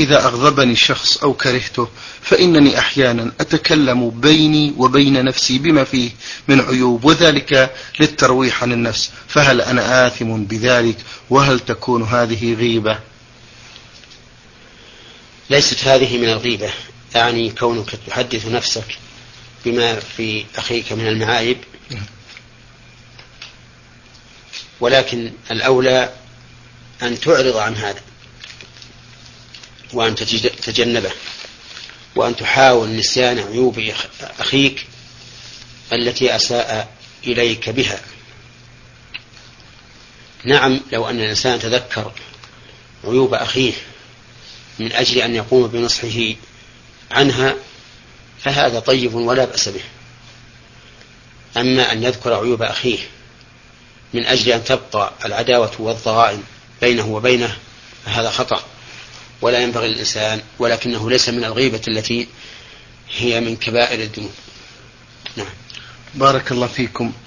إذا أغضبني شخص أو كرهته فإنني أحيانا أتكلم بيني وبين نفسي بما فيه من عيوب، وذلك للترويح عن النفس، فهل أنا آثم بذلك؟ وهل تكون هذه غيبة؟ ليست هذه من الغيبة، يعني كونك تحدث نفسك بما في أخيك من المعايب، ولكن الأولى أن تعرض عن هذا وأن تتجنبه، وأن تحاول نسيان عيوب أخيك التي أساء إليك بها. نعم، لو أن الإنسان تذكر عيوب أخيه من أجل أن يقوم بنصحه عنها فهذا طيب ولا بأس به. أما أن يذكر عيوب أخيه من أجل أن تبقى العداوة والضغائن بينه وبينه فهذا خطأ ولا ينبغي للإنسان، ولكنه ليس من الغيبة التي هي من كبائر الذنوب. نعم. بارك الله فيكم.